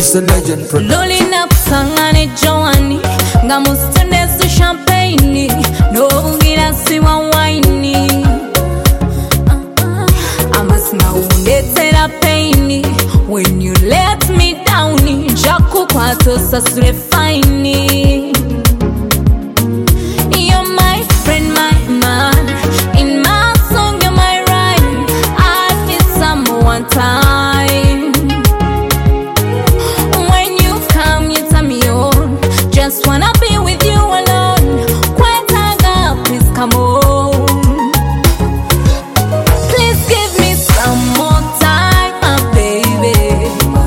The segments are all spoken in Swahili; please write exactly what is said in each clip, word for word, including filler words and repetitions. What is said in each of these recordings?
Mister Legend Production. Lolina kusangane Joani nga mustondezo champagne no bungira siwa wine amasina undetera pain when you let me down jaku kwato sasure fine. You're my friend, my man. In my song you're my rhyme. I need someone time. When you come you turn me on. Just wanna be with you alone. Kwetaga, please come on. Please give me some more time, my baby.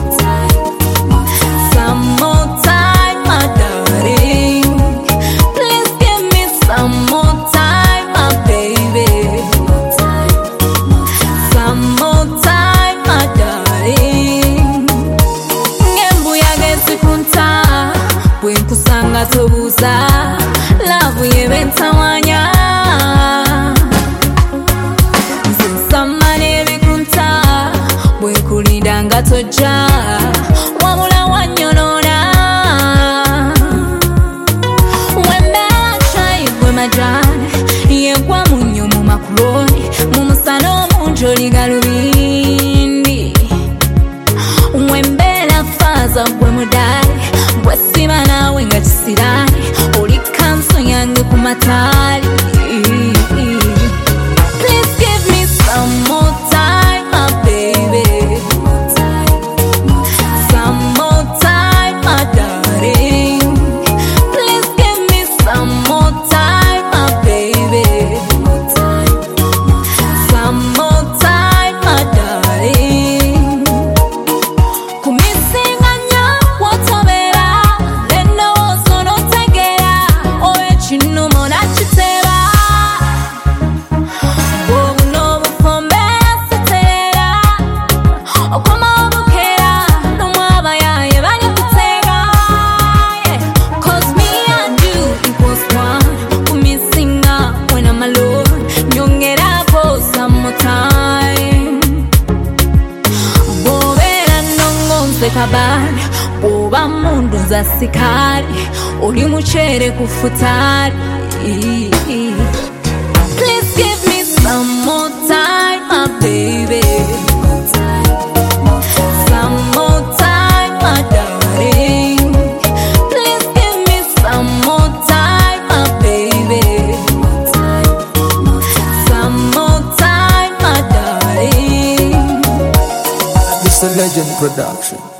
Some more time, my darling. Please give me some more time, my baby. Some more time, my darling. Ngembu yagezi kunta bwenkusanga tobuza love yebentawanya nsamane bikunta bwenkulinda nga tojja wamula wanyonona wembera chai gwe majani yegwa munyo mu makuloni mu musano munjoli galubindi wembera faza gwe mudali bwesiba nawe nga kisirani oli kanso yange ku matali. Please give me some more time, my baby. Some more time, my darling. Please give me some more time, my baby. Some more time, my darling. Kumisinganya wotobera leno osono tegera owe chino mona chitera obuno bufombe setera okoma obukera nomwaba yaye bali kutega. Cause me and you equals one. Kumisinga when I'm alone nyongera for some more time. Bobera nongonze kabani boba mundu za sikari oli muchere kufutari. Please give me some more time, my baby. Some more time, my darling. Please give me some more time, my baby. Some more time, my darling. Mister Legend Production.